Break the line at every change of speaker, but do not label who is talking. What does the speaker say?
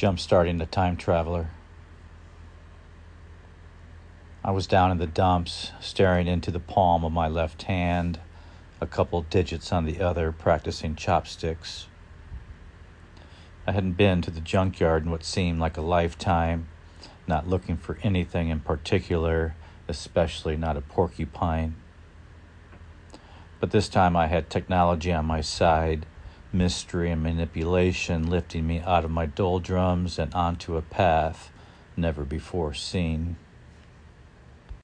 Jump-starting the time traveler. I was down in the dumps, staring into the palm of my left hand, a couple digits on the other, practicing chopsticks. I hadn't been to the junkyard in what seemed like a lifetime, not looking for anything in particular, especially not a porcupine. But this time I had technology on my side, mystery and manipulation lifting me out of my doldrums and onto a path never before seen.